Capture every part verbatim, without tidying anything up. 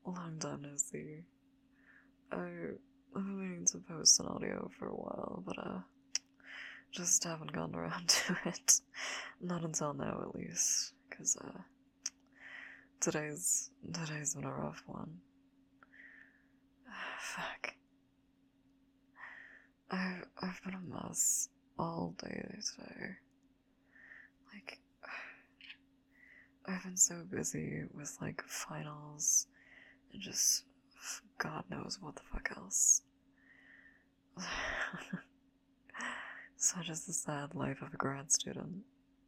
long time no see. I, I've been meaning to post an audio for a while, but uh, just haven't gotten around to it. Not until now, at least, because uh, today's today's been a rough one. Fuck. I've I've been a mess all day today. Like, I've been so busy with like finals and just God knows what the fuck else. Such is the sad life of a grad student.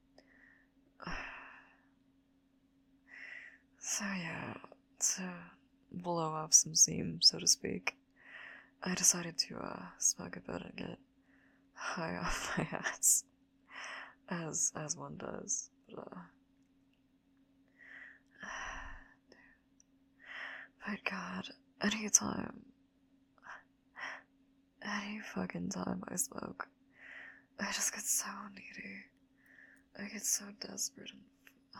So yeah, to blow off some steam, so to speak, I decided to uh, smoke a bit and get high off my ass, as as one does. But uh, but God, any time, any fucking time I smoke, I just get so needy. I get so desperate and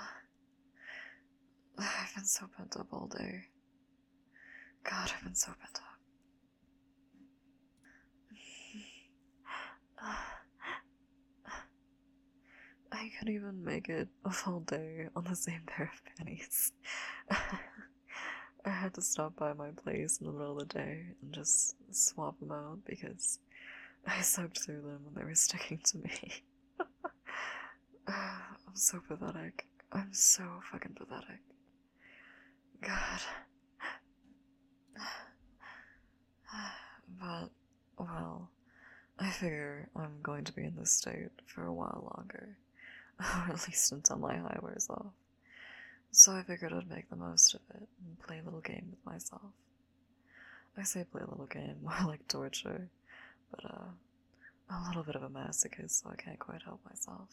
I've been so pent up all day. God, I've been so pent up. I couldn't even make it a full day on the same pair of panties. I had to stop by my place in the middle of the day and just swap them out because I soaked through them and they were sticking to me. I'm so pathetic. I'm so fucking pathetic. God. But, well, I figure I'm going to be in this state for a while longer, or at least until my high wears off. So I figured I'd make the most of it and play a little game with myself. I say play a little game, more like torture, but uh, I'm a little bit of a masochist, so I can't quite help myself.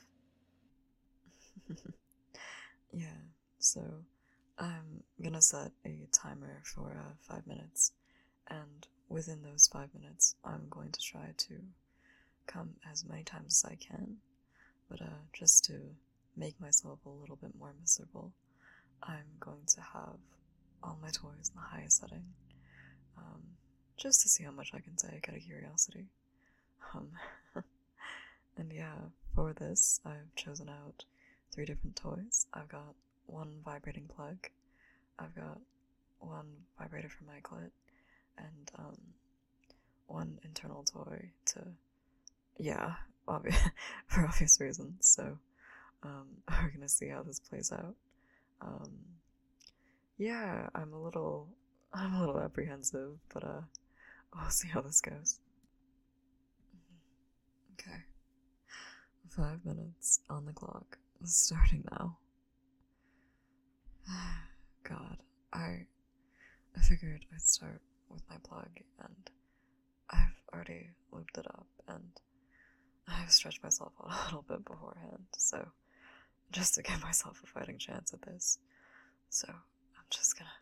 Yeah, so I'm gonna set a timer for uh, five minutes, and within those five minutes, I'm going to try to come as many times as I can, but uh, just to make myself a little bit more miserable, I'm going to have all my toys in the highest setting, um, just to see how much I can take out of curiosity. Um, and yeah, for this, I've chosen out three different toys. I've got one vibrating plug, I've got one vibrator for my clit, and um, one internal toy to, yeah, obvi- for obvious reasons. So um, we're gonna see how this plays out. Um, yeah, I'm a little, I'm a little apprehensive, but uh, we'll see how this goes. Okay, five minutes on the clock, starting now. God, I, I figured I'd start with my plug, and I've already looped it up, and I've stretched myself out a little bit beforehand, so just to give myself a fighting chance at this. So I'm just gonna.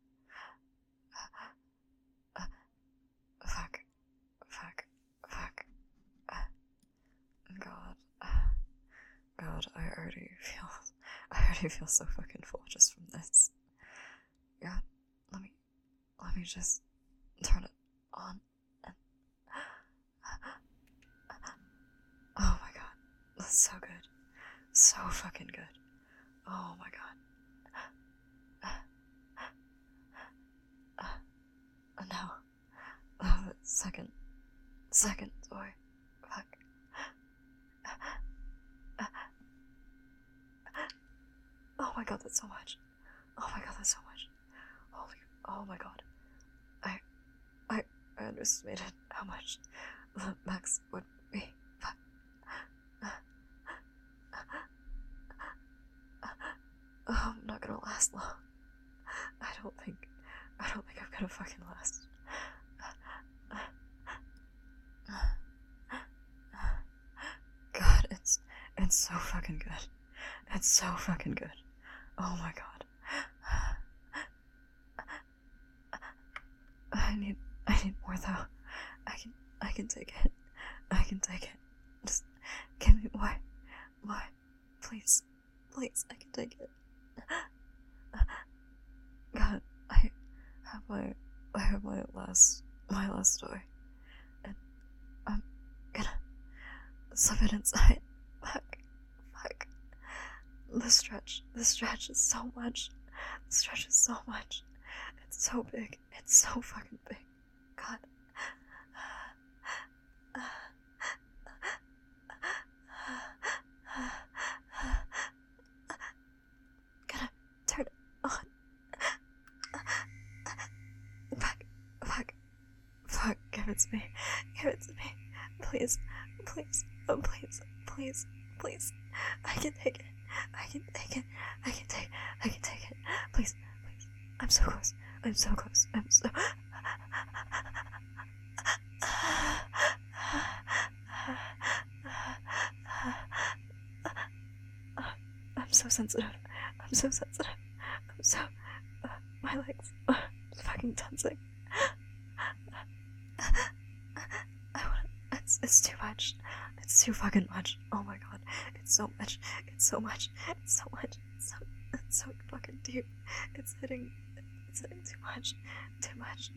Uh, fuck. Fuck. Fuck. Uh, God. Uh, God, I already feel. I already feel so fucking full just from this. God, let me. Let me just turn it on. And, oh my god. That's so good. So fucking good. Oh my god. Uh, no. Oh, the second. Second toy. Fuck. Oh my god, that's so much. Oh my god, that's so much. Holy. Oh my god. I. I. I underestimated how much the max would be. Fuck. Oh, I'm not gonna last long. I don't think. I don't think I'm gonna fucking last. God, it's. It's so fucking good. It's so fucking good. Oh my god. I need. I need more though. I can. I can take it. I can take it. Just give me more. More. Please. Please, I can take it. God, I. my, I have my last, my last toy, and I'm gonna slip it inside. Fuck, fuck. The stretch, the stretch is so much. The stretch is so much. It's so big. It's so fucking big. God. Gonna turn it on. Fuck, fuck, fuck. Give it to me. Give it to me. Please, please, oh please, please, please. I can take it. I can take it. I can take. I can take it. Please, please. I'm so close. I'm so close. I'm so. I'm so sensitive. I'm so sensitive. I'm so. Uh, my legs are fucking tensing. I want. It's it's too much. It's too fucking much. Oh my god. It's so much. It's so much. It's so much. It's so. It's so fucking deep. It's hitting. It's hitting too much. Too much.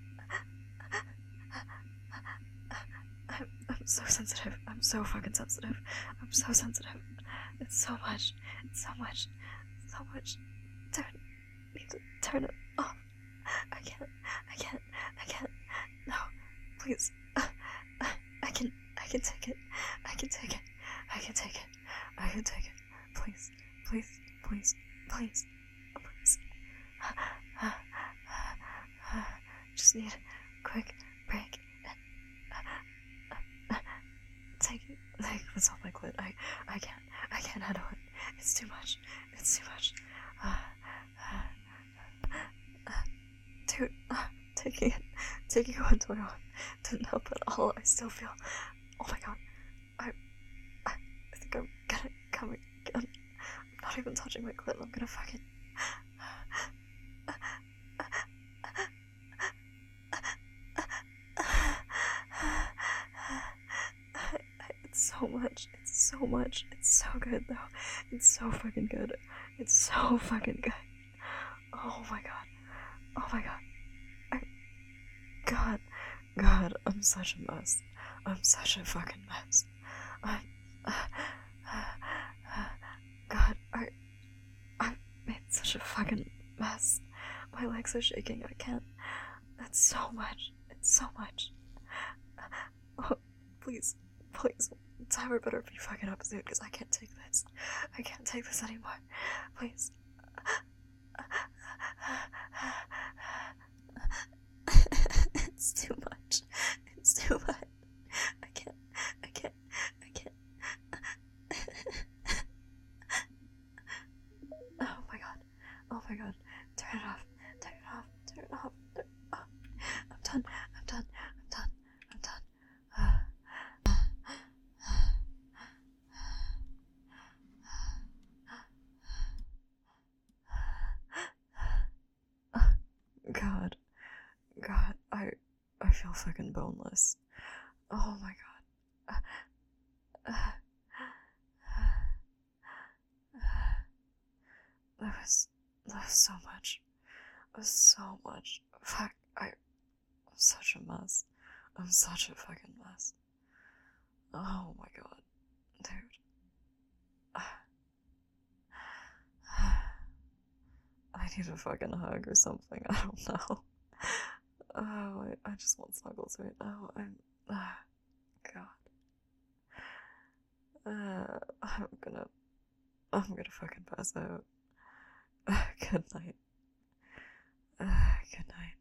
I'm, I'm so sensitive. I'm so fucking sensitive. I'm so sensitive. It's so much. It's so much. So much. Turn. Need to turn it off. I can't. I can't. I can't. No. Please. I can. I can take it. I can take it. I can take it. I can take it. Please. Please. Please. Please. Please. Just need a quick break. Take it. Take this off my clit. I. I can't. I can't handle it. It's too much. It's too much. Uh, uh, uh, dude, uh, taking it, taking one toy on didn't help at all. I still feel. Oh my god. I. I, I think I'm gonna come again. I'm not even touching my clit. I'm gonna fucking. It's so much. It's so much. It's so good though. It's so fucking good. It's so fucking good. Oh my god. Oh my god. I, God. God. I'm such a mess. I'm such a fucking mess. I'm. Uh, uh, uh, God. I. I've made such a fucking mess. My legs are shaking. I can't. It's so much. It's so much. Oh, please. Please. Timer better be fucking up soon because I can't take this. I can't take this anymore. Please. It's too much. It's too much. I can't. I can't. I can't. Oh my god. Oh my god. Turn it off. Turn it off. Turn it off. Turn it off. I'm done. I'm done. I'm done. I'm done. Uh. God, God, I, I feel fucking boneless. Oh my god. Uh, uh, uh, that was, that was so much. That was so much. Fuck, I, I'm such a mess. I'm such a fucking mess. Oh my god, dude. Uh, I need a fucking hug or something. I don't know. Oh, I, I just want snuggles right now. I'm. Uh, God. Uh, I'm gonna. I'm gonna fucking pass out. Uh, good night. Uh, good night.